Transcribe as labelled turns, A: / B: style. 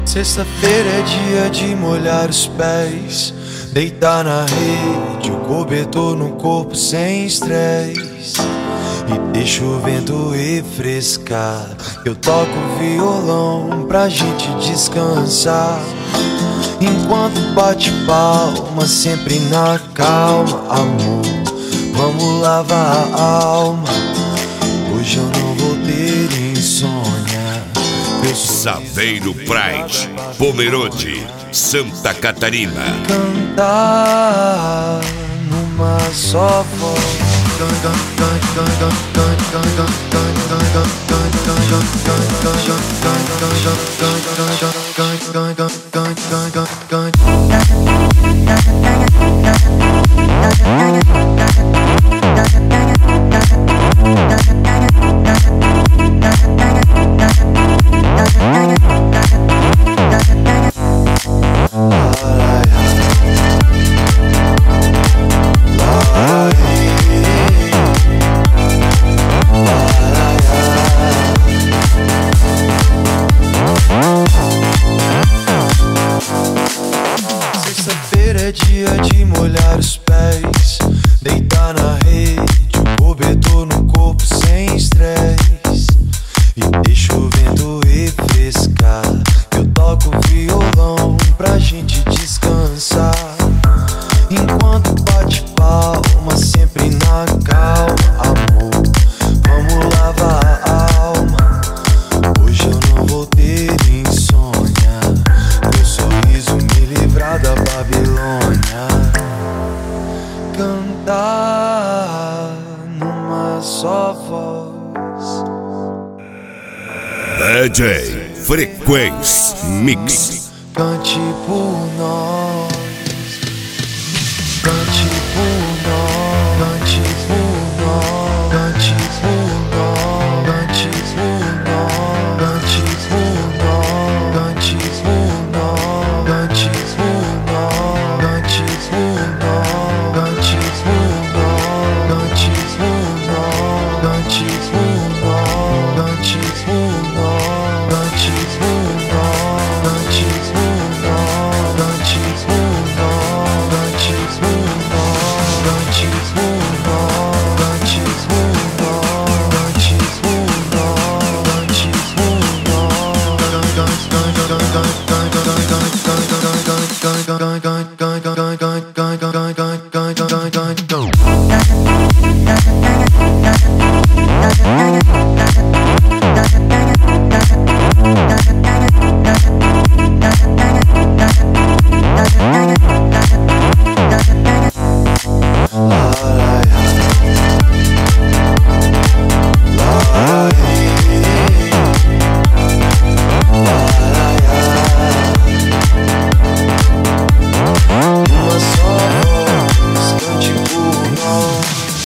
A: Sexta-feira é dia de molhar os pés, deitar na rede, o cobertor no corpo sem estresse. E deixa o vento refrescar. Eu toco violão pra gente descansar, enquanto bate palma, sempre na calma. Amor, vamos lavar a alma. Hoje eu não vou ter insônia.
B: Saveiro Pride, Pomerode, Santa Catarina.
A: Cantar numa só voz. Sexta-feira é dia de molhar os pés, deitar na rede, o cobertor no corpo sem estresse. E deixa o vento refrescar. Eu toco violão pra gente descansar, enquanto bate palma, sempre na calma. Amor, vamos lavar a alma. Hoje eu não vou ter insônia. Meu sorriso me livrar da Babilônia. Cantar numa só voz.
B: DJ Frequência Mix.
A: Cante por nós, cante por nós, cante por nós, cante por nós, cante por nós, cante por nós, cante por nós, cante por nós, cante por nós, cante por nós, cante por nós, cante por nós, cante por nós, cante por nós.